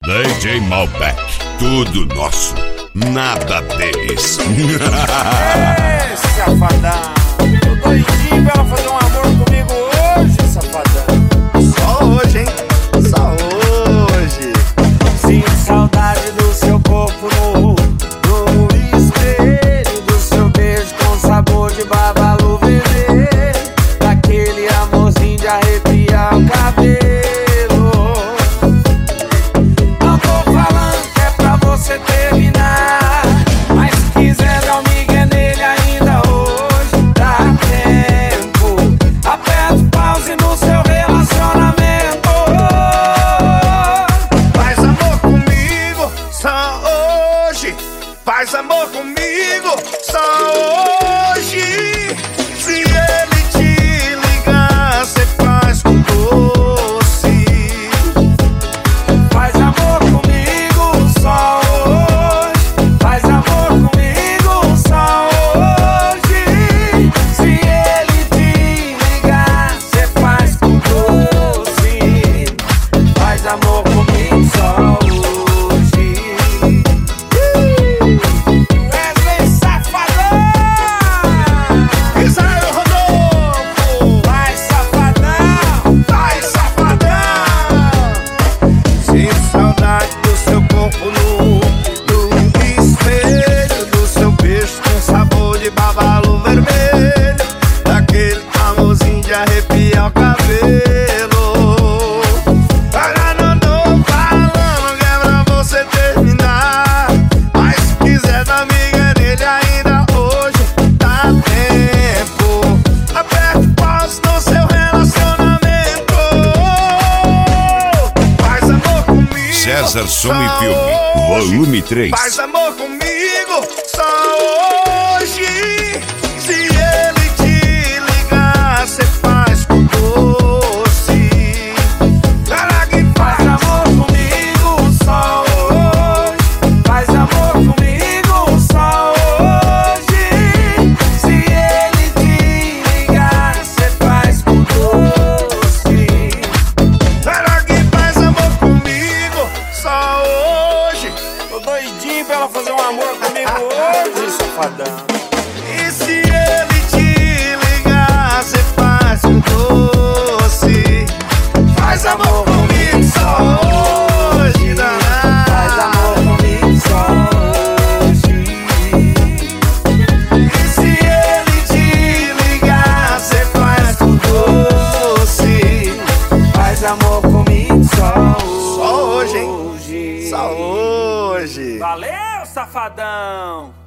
DJ Malbec, tudo nosso, nada deles. Ê, safadão, tô doidinho pra ela fazer um amor comigo hoje, safadão. Só hoje, hein? Só hoje. Sinto saudade do seu corpo nu, no espelho do seu beijo com sabor de babalu vermelho, daquele amorzinho de arrepiar o cabelo. Não tô falando que é pra você terminar, mas se quiser dar um migué nele ainda hoje dá tempo. Aperta o pause no seu relacionamento. Faz amor comigo só hoje. Faz amor comigo só hoje. Se ele te ligar, cê faz com doce. Faz amor comigo só hoje. Faz amor comigo só hoje. Se ele te ligar, cê faz com doce. Faz amor comigo só hoje. Wesley Safadão! Israel Rodolfo. Vai, safadão! Vai, safadão. Sinto saudade do seu corpo nu, do espelho do seu beijo com sabor de babalu vermelho, daquele amorzinho de arrepiar o cabelo. Agora não tô falando que é pra você terminar, mas se quiser dar miga nele ainda hoje dá tempo. Aperta o pause no seu relacionamento. Faz amor comigo César Som e só Filme, hoje. volume 3. Faz amor comigo só hoje. Se ele te ligar, cê faz com doce. Cara que Faz amor comigo só hoje. Faz amor comigo só hoje. Se ele te ligar, cê faz com doce. Cara que faz amor comigo só hoje. Tô doidinho pra ela fazer um amor comigo hoje, safadão. E se ele te ligar, cê faz com doce. Faz amor comigo só hoje, Faz danado. amor comigo só hoje. E se ele te ligar, cê faz com doce. Faz amor comigo só Só hoje, hein? hoje. Só hoje. Valeu, safadão!